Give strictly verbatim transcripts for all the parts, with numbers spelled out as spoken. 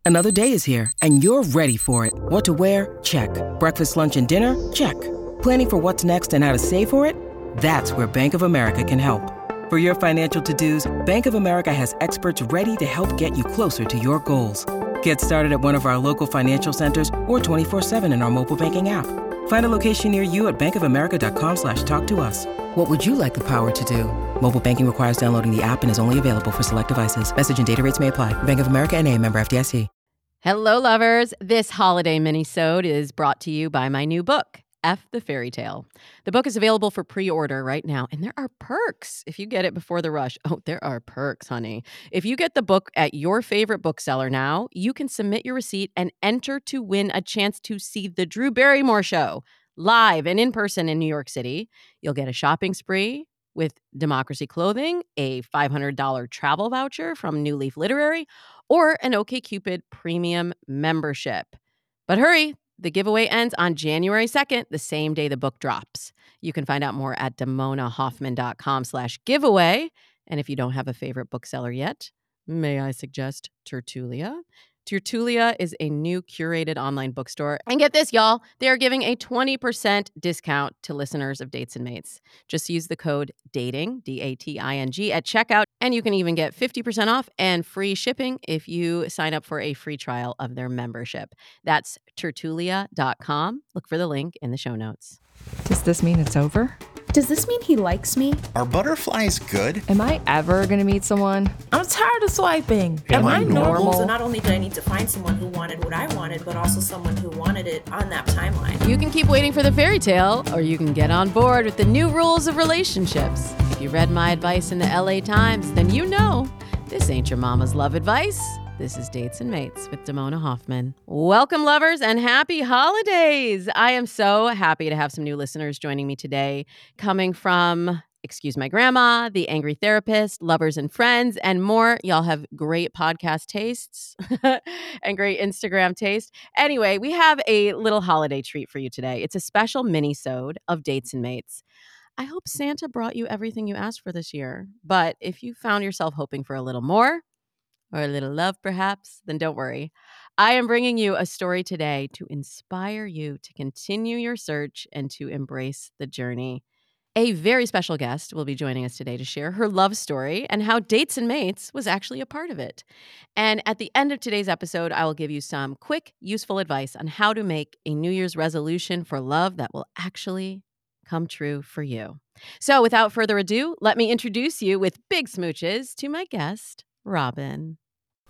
Another day is here, and you're ready for it. What to wear? Check. Breakfast, lunch, and dinner? Check. Planning for what's next and how to save for it? That's where Bank of America can help. For your financial to-dos, Bank of America has experts ready to help get you closer to your goals. Get started at one of our local financial centers or twenty-four seven in our mobile banking app. Find a location near you at bankofamerica.com slash talk to us. What would you like the power to do? Mobile banking requires downloading the app and is only available for select devices. Message and data rates may apply. Bank of America N A, member F D I C. Hello, lovers. This holiday mini-sode is brought to you by my new book, F the Fairy Tale. The book is available for pre-order right now, and there are perks if you get it before the rush. Oh, there are perks, honey. If you get the book at your favorite bookseller now, you can submit your receipt and enter to win a chance to see the Drew Barrymore show live and in person in New York City. You'll get a shopping spree with Democracy Clothing, a five hundred dollars travel voucher from New Leaf Literary, or an OkCupid premium membership. But hurry, the giveaway ends on January second, the same day the book drops. You can find out more at damonahoffman.com slash giveaway. And if you don't have a favorite bookseller yet, may I suggest Tertulia? Tertulia is a new curated online bookstore. And get this, y'all, they are giving a twenty percent discount to listeners of Dates and Mates. Just use the code DATING, D A T I N G, at checkout, and you can even get fifty percent off and free shipping if you sign up for a free trial of their membership. That's tertulia dot com. Look for the link in the show notes. Does this mean it's over? Does this mean he likes me? Are butterflies good? Am I ever going to meet someone? I'm tired of swiping. Am, Am I normal? normal? So not only did I need to find someone who wanted what I wanted, but also someone who wanted it on that timeline. You can keep waiting for the fairy tale, or you can get on board with the new rules of relationships. If you read my advice in the L A Times, then you know this ain't your mama's love advice. This is Dates and Mates with Damona Hoffman. Welcome, lovers, and happy holidays. I am so happy to have some new listeners joining me today, coming from Excuse My Grandma, The Angry Therapist, Lovers and Friends, and more. Y'all have great podcast tastes and great Instagram taste. Anyway, we have a little holiday treat for you today. It's a special mini-sode of Dates and Mates. I hope Santa brought you everything you asked for this year. But if you found yourself hoping for a little more, or a little love, perhaps, then don't worry. I am bringing you a story today to inspire you to continue your search and to embrace the journey. A very special guest will be joining us today to share her love story and how Dates and Mates was actually a part of it. And at the end of today's episode, I will give you some quick, useful advice on how to make a New Year's resolution for love that will actually come true for you. So without further ado, let me introduce you with big smooches to my guest, Robin.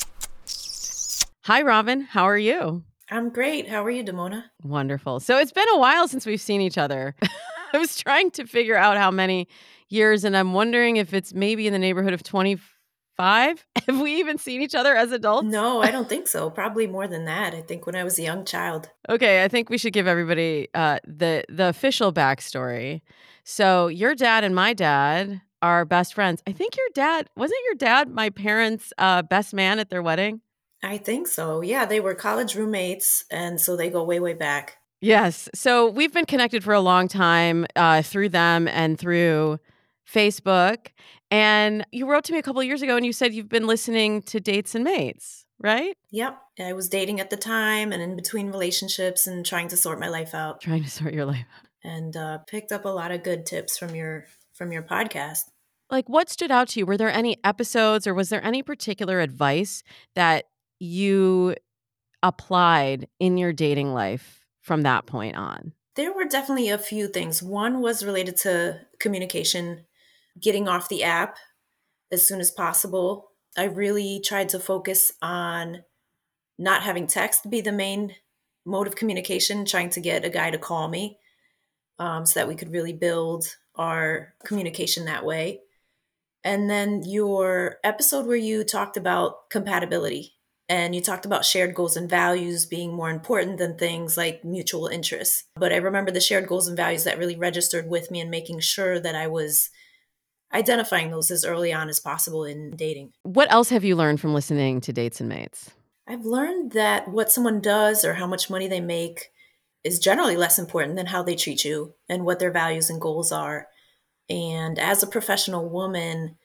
Hi, Robin. How are you? I'm great. How are you, Damona? Wonderful. So it's been a while since we've seen each other. I was trying to figure out how many years, and I'm wondering if it's maybe in the neighborhood of twenty-five. Have we even seen each other as adults? No, I don't think so. Probably more than that. I think when I was a young child. Okay, I think we should give everybody uh, the the official backstory. So your dad and my dad are best friends. I think your dad, wasn't your dad my parents' uh, best man at their wedding? I think so. Yeah, they were college roommates, and so they go way, way back. Yes. So we've been connected for a long time uh, through them and through Facebook. And you wrote to me a couple of years ago and you said you've been listening to Dates and Mates, right? Yep. I was dating at the time and in between relationships and trying to sort my life out. Trying to sort your life out. And uh, picked up a lot of good tips from your from your podcast. Like, what stood out to you? Were there any episodes or was there any particular advice that you applied in your dating life from that point on? There were definitely a few things. One was related to communication, getting off the app as soon as possible. I really tried to focus on not having text be the main mode of communication, trying to get a guy to call me um, so that we could really build our communication that way. And then your episode where you talked about compatibility and you talked about shared goals and values being more important than things like mutual interests. But I remember the shared goals and values that really registered with me and making sure that I was identifying those as early on as possible in dating. What else have you learned from listening to Dates and Mates? I've learned that what someone does or how much money they make is generally less important than how they treat you and what their values and goals are. And as a professional woman,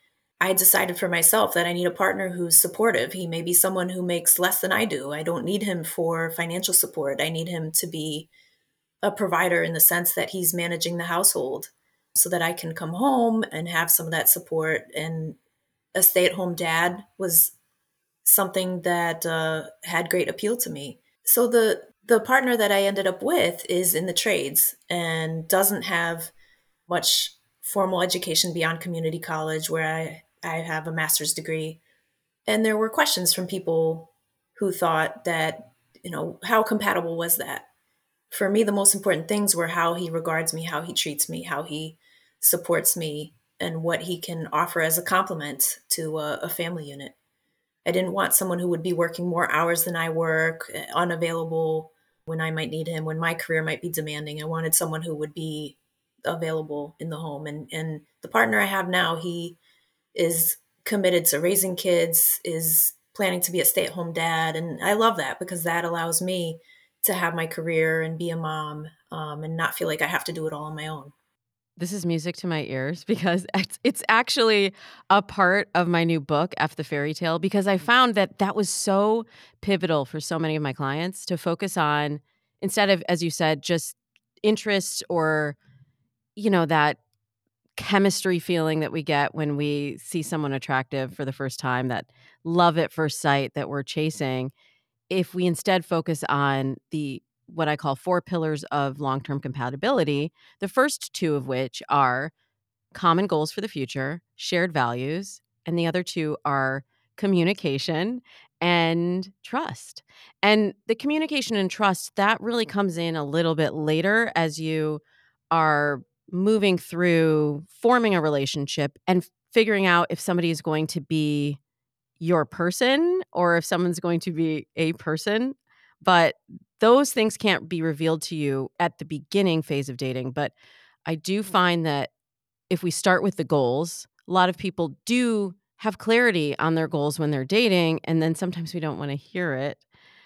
I decided for myself that I need a partner who's supportive. He may be someone who makes less than I do. I don't need him for financial support. I need him to be a provider in the sense that he's managing the household so that I can come home and have some of that support. And a stay-at-home dad was something that uh, had great appeal to me. So the the partner that I ended up with is in the trades and doesn't have much formal education beyond community college, where I, I have a master's degree. And there were questions from people who thought that, you know, how compatible was that? For me, the most important things were how he regards me, how he treats me, how he supports me, and what he can offer as a complement to a, a family unit. I didn't want someone who would be working more hours than I work, unavailable when I might need him, when my career might be demanding. I wanted someone who would be available in the home. And, and the partner I have now, he is committed to raising kids, is planning to be a stay-at-home dad. And I love that because that allows me to have my career and be a mom um, and not feel like I have to do it all on my own. This is music to my ears because it's, it's actually a part of my new book, F the Fairy Tale, because I found that that was so pivotal for so many of my clients to focus on, instead of, as you said, just interest or, you know, that chemistry feeling that we get when we see someone attractive for the first time, that love at first sight that we're chasing. If we instead focus on the what I call four pillars of long-term compatibility, the first two of which are common goals for the future, shared values, and the other two are communication and trust. And the communication and trust, that really comes in a little bit later as you are moving through forming a relationship and figuring out if somebody is going to be your person or if someone's going to be a person. But those things can't be revealed to you at the beginning phase of dating. But I do find that if we start with the goals, a lot of people do have clarity on their goals when they're dating, and then sometimes we don't want to hear it.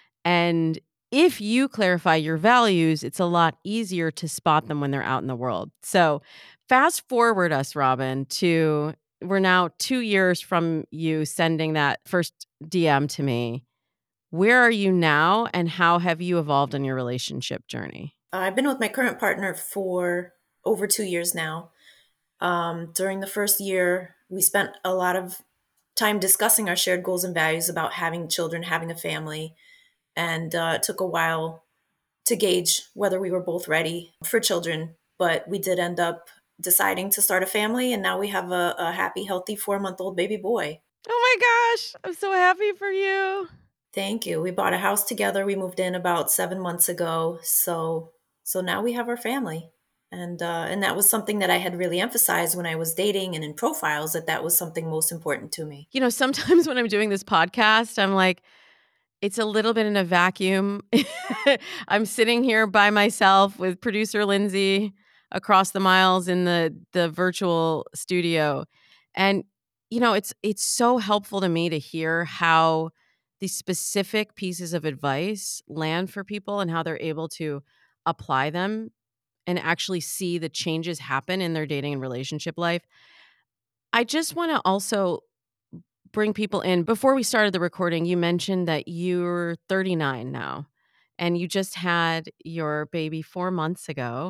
And if you clarify your values, it's a lot easier to spot them when they're out in the world. So fast forward us, Robin, to we're now two years from you sending that first D M to me. Where are you now, and how have you evolved in your relationship journey? I've been with my current partner for over two years now. Um, during the first year, we spent a lot of time discussing our shared goals and values about having children, having a family, and uh, it took a while to gauge whether we were both ready for children. But we did end up deciding to start a family, and now we have a, a happy, healthy four-month-old baby boy. Oh my gosh, I'm so happy for you. Thank you. We bought a house together. We moved in about seven months ago. So so now we have our family. And uh, and that was something that I had really emphasized when I was dating and in profiles, that that was something most important to me. You know, sometimes when I'm doing this podcast, I'm like, it's a little bit in a vacuum. I'm sitting here by myself with producer Lindsay across the miles in the the virtual studio. And you know, it's it's so helpful to me to hear how these specific pieces of advice land for people and how they're able to apply them and actually see the changes happen in their dating and relationship life. I just want to also bring people in. Before we started the recording, you mentioned that you're thirty-nine now and you just had your baby four months ago.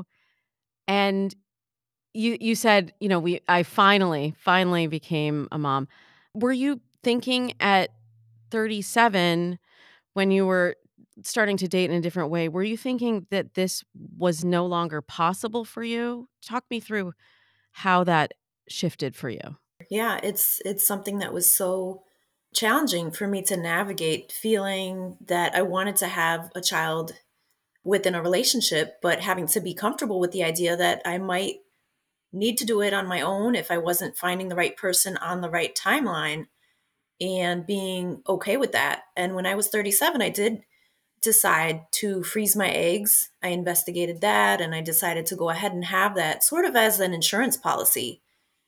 And you you said, you know, we I finally, finally became a mom. Were you thinking at thirty-seven when you were starting to date in a different way, were you thinking that this was no longer possible for you? Talk me through how that shifted for you. Yeah, it's it's something that was so challenging for me to navigate, feeling that I wanted to have a child within a relationship, but having to be comfortable with the idea that I might need to do it on my own if I wasn't finding the right person on the right timeline, and being okay with that. And when I was thirty-seven, I did decide to freeze my eggs. I investigated that and I decided to go ahead and have that sort of as an insurance policy,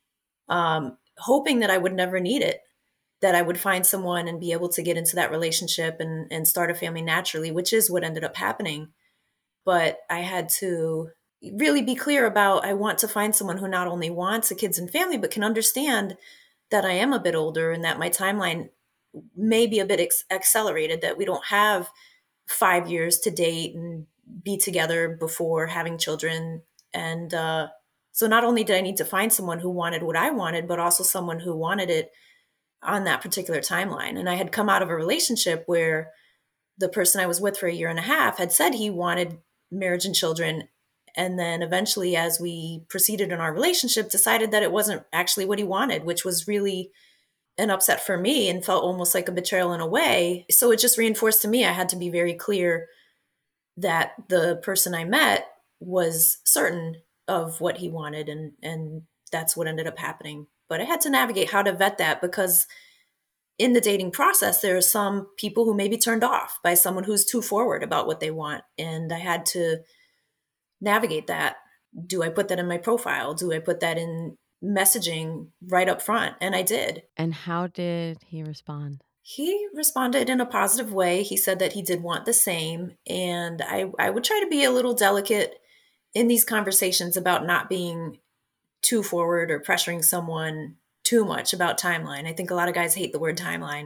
um, hoping that I would never need it, that I would find someone and be able to get into that relationship and, and start a family naturally, which is what ended up happening. But I had to really be clear about, I want to find someone who not only wants a kids and family, but can understand that I am a bit older and that my timeline may be a bit ex- accelerated, that we don't have five years to date and be together before having children. And uh, so not only did I need to find someone who wanted what I wanted, but also someone who wanted it on that particular timeline. And I had come out of a relationship where the person I was with for a year and a half had said he wanted marriage and children. And then eventually, as we proceeded in our relationship, decided that it wasn't actually what he wanted, which was really an upset for me and felt almost like a betrayal in a way. So it just reinforced to me I had to be very clear that the person I met was certain of what he wanted, and and that's what ended up happening. But I had to navigate how to vet that, because in the dating process there are some people who may be turned off by someone who's too forward about what they want, and I had to navigate that. Do I put that in my profile? Do I put that in messaging right up front? And I did. And how did he respond? He responded in a positive way. He said that he did want the same. And I, I would try to be a little delicate in these conversations about not being too forward or pressuring someone too much about timeline. I think a lot of guys hate the word timeline.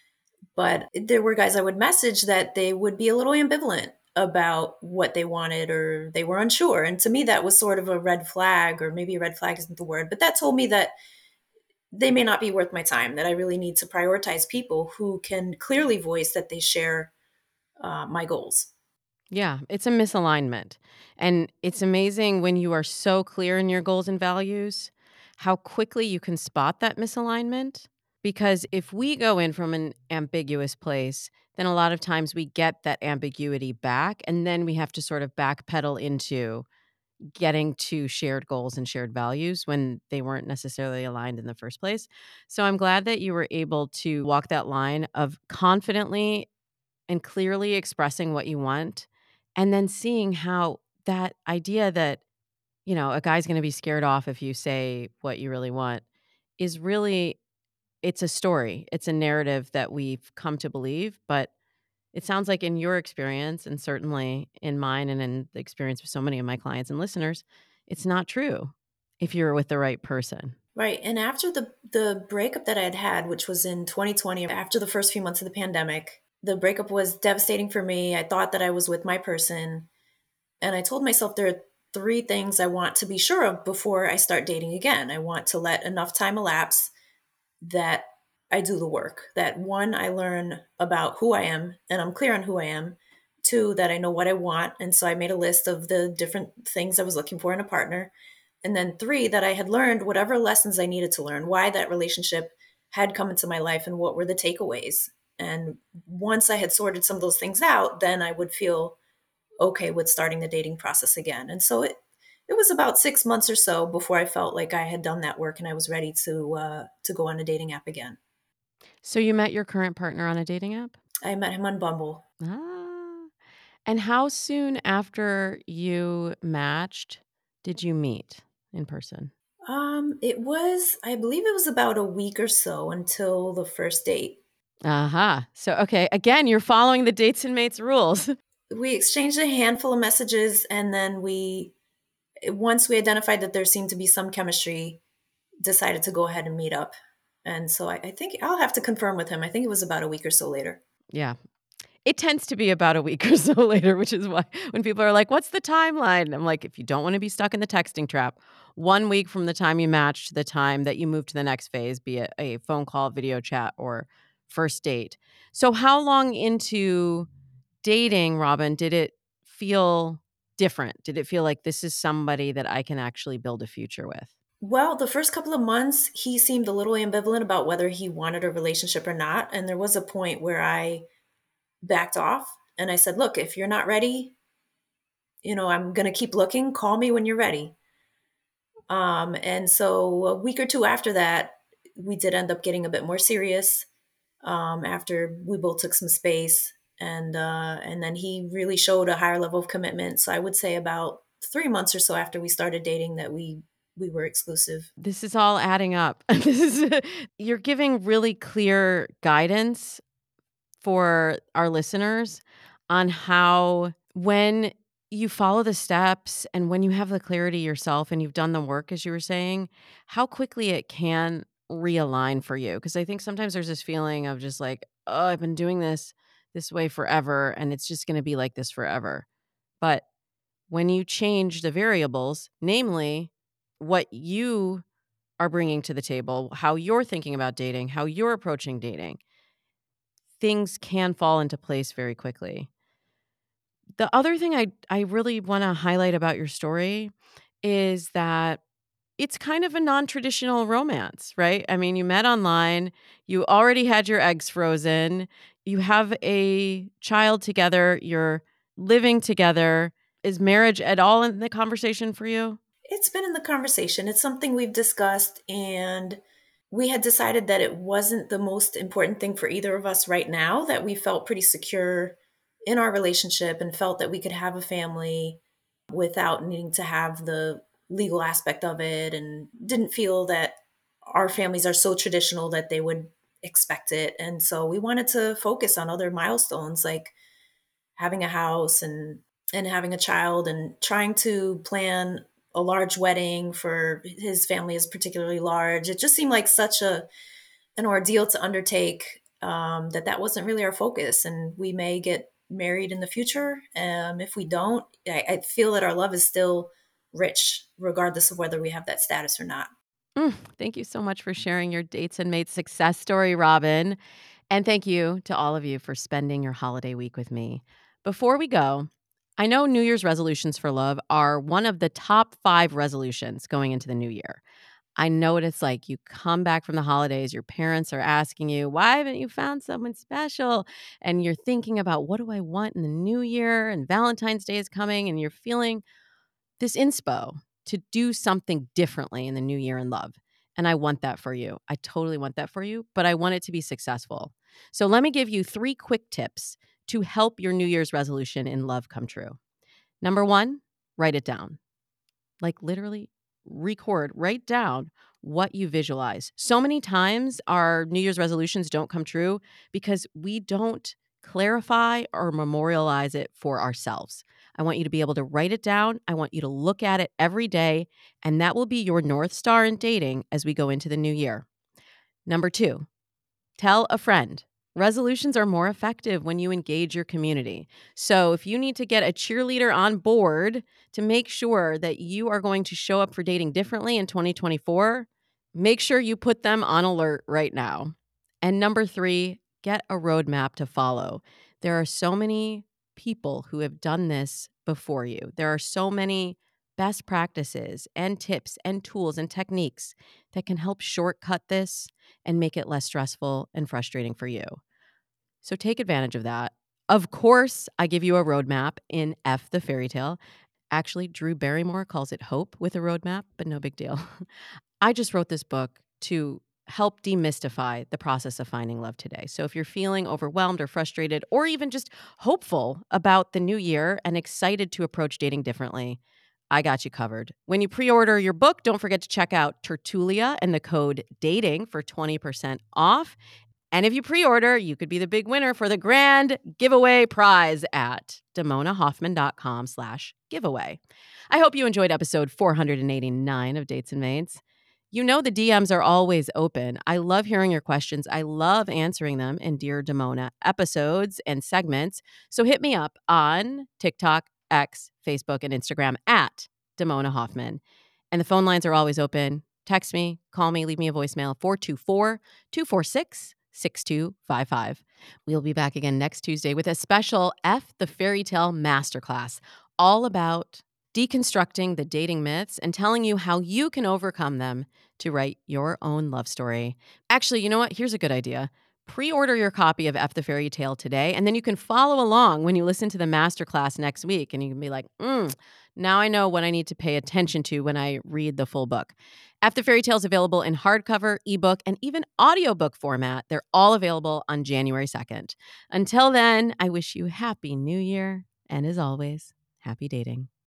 But there were guys I would message that they would be a little ambivalent about what they wanted, or they were unsure. And to me, that was sort of a red flag, or maybe a red flag isn't the word, but that told me that they may not be worth my time, that I really need to prioritize people who can clearly voice that they share uh, my goals. Yeah, it's a misalignment. And it's amazing when you are so clear in your goals and values, how quickly you can spot that misalignment. Because if we go in from an ambiguous place, then a lot of times we get that ambiguity back, and then we have to sort of backpedal into getting to shared goals and shared values when they weren't necessarily aligned in the first place. So I'm glad that you were able to walk that line of confidently and clearly expressing what you want, and then seeing how that idea that, you know, a guy's going to be scared off if you say what you really want is really, it's a story. It's a narrative that we've come to believe, but it sounds like in your experience, and certainly in mine and in the experience of so many of my clients and listeners, it's not true if you're with the right person. Right. And after the the breakup that I had had, which was in twenty twenty, after the first few months of the pandemic, the breakup was devastating for me. I thought that I was with my person. And I told myself there are three things I want to be sure of before I start dating again. I want to let enough time elapse that I do the work. That one, I learn about who I am and I'm clear on who I am. Two, that I know what I want. And so I made a list of the different things I was looking for in a partner. And then three, that I had learned whatever lessons I needed to learn, why that relationship had come into my life and what were the takeaways. And once I had sorted some of those things out, then I would feel okay with starting the dating process again. And so it it was about six months or so before I felt like I had done that work and I was ready to uh, to go on a dating app again. So you met your current partner on a dating app? I met him on Bumble. Ah. And how soon after you matched did you meet in person? Um, it was, I believe it was about a week or so until the first date. Aha. So, okay, again, you're following the Dates and Mates rules. We exchanged a handful of messages, and then we, once we identified that there seemed to be some chemistry, decided to go ahead and meet up. And so I, I think I'll have to confirm with him. I think it was about a week or so later. Yeah. It tends to be about a week or so later, which is why when people are like, what's the timeline? I'm like, if you don't want to be stuck in the texting trap, one week from the time you match to the time that you move to the next phase, be it a phone call, video chat, or first date. So how long into dating, Robin, did it feel different? Did it feel like this is somebody that I can actually build a future with? Well, the first couple of months, he seemed a little ambivalent about whether he wanted a relationship or not. And there was a point where I backed off and I said, look, if you're not ready, you know, I'm going to keep looking. Call me when you're ready. Um, and so a week or two after that, we did end up getting a bit more serious um, after we both took some space. And uh, and then he really showed a higher level of commitment. So I would say about three months or so after we started dating that we we were exclusive. This is all adding up. This is, you're giving really clear guidance for our listeners on how, when you follow the steps and when you have the clarity yourself and you've done the work, as you were saying, how quickly it can realign for you? Because I think sometimes there's this feeling of just like, oh, I've been doing this this way forever and it's just going to be like this forever. But when you change the variables, namely what you are bringing to the table, how you're thinking about dating, how you're approaching dating, things can fall into place very quickly. The other thing I I really want to highlight about your story is that it's kind of a non-traditional romance, right? I mean, you met online, you already had your eggs frozen, you have a child together, you're living together. Is marriage at all in the conversation for you? It's been in the conversation. It's something we've discussed, and we had decided that it wasn't the most important thing for either of us right now, that we felt pretty secure in our relationship and felt that we could have a family without needing to have the legal aspect of it, and didn't feel that our families are so traditional that they would expect it. And so we wanted to focus on other milestones like having a house and and having a child and trying to plan a large wedding for his family is particularly large. It just seemed like such a an ordeal to undertake, um, that that wasn't really our focus. And we may get married in the future. Um, if we don't, I, I feel that our love is still rich, regardless of whether we have that status or not. Mm, thank you so much for sharing your dates and mates success story, Robin. And thank you to all of you for spending your holiday week with me. Before we go, I know New Year's resolutions for love are one of the top five resolutions going into the new year. I know what it's like. You come back from the holidays, your parents are asking you, why haven't you found someone special? And you're thinking about, what do I want in the new year? And Valentine's Day is coming, and you're feeling this inspo to do something differently in the new year in love. And I want that for you. I totally want that for you, but I want it to be successful. So let me give you three quick tips to help your New Year's resolution in love come true. Number one, write it down. Like literally record, write down what you visualize. So many times our New Year's resolutions don't come true because we don't clarify or memorialize it for ourselves. I want you to be able to write it down. I want you to look at it every day, and that will be your North Star in dating as we go into the new year. Number two, tell a friend. Resolutions are more effective when you engage your community. So if you need to get a cheerleader on board to make sure that you are going to show up for dating differently in twenty twenty-four, make sure you put them on alert right now. And number three, get a roadmap to follow. There are so many people who have done this before you. There are so many best practices and tips and tools and techniques that can help shortcut this and make it less stressful and frustrating for you. So take advantage of that. Of course, I give you a roadmap in F the Fairy Tale. Actually, Drew Barrymore calls it Hope with a roadmap, but no big deal. I just wrote this book to help demystify the process of finding love today. So if you're feeling overwhelmed or frustrated or even just hopeful about the new year and excited to approach dating differently, I got you covered. When you pre-order your book, don't forget to check out Tertulia and the code DATING for twenty percent off. And if you pre-order, you could be the big winner for the grand giveaway prize at damonahoffman.com slash giveaway. I hope you enjoyed episode four hundred eighty-nine of Dates and Mates. You know the D Ms are always open. I love hearing your questions. I love answering them in Dear Damona episodes and segments. So hit me up on TikTok, X, Facebook, and Instagram at Damona Hoffman. And the phone lines are always open. Text me, call me, leave me a voicemail, four two four, two four six, six two five five. We'll be back again next Tuesday with a special F the Fairy Tale Masterclass, all about deconstructing the dating myths and telling you how you can overcome them to write your own love story. Actually, you know what? Here's a good idea. Pre-order your copy of F the Fairy Tale today, and then you can follow along when you listen to the masterclass next week, and you can be like, mm, now I know what I need to pay attention to when I read the full book. F the Fairy Tale is available in hardcover, ebook, and even audiobook format. They're all available on January second. Until then, I wish you Happy New Year, and as always, happy dating.